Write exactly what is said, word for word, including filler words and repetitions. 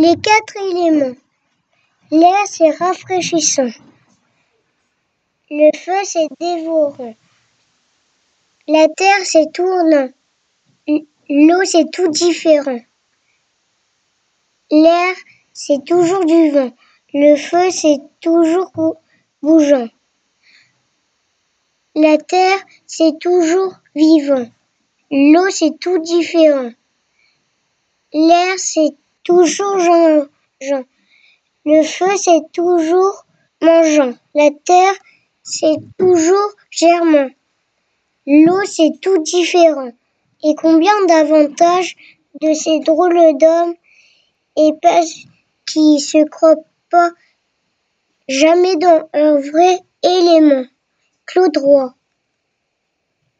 Les quatre éléments. L'air, c'est rafraîchissant. Le feu, c'est dévorant. La terre, c'est tournant. L'eau, c'est tout différent. L'air, c'est toujours du vent. Le feu, c'est toujours bougeant. La terre, c'est toujours vivant. L'eau, c'est tout différent. L'air, c'est toujours changeant. Le feu, c'est toujours mangeant. La terre, c'est toujours germant. L'eau, c'est tout différent. Et combien d'avantages de ces drôles d'hommes épais qui se croient pas jamais dans un vrai élément. Claude Roy.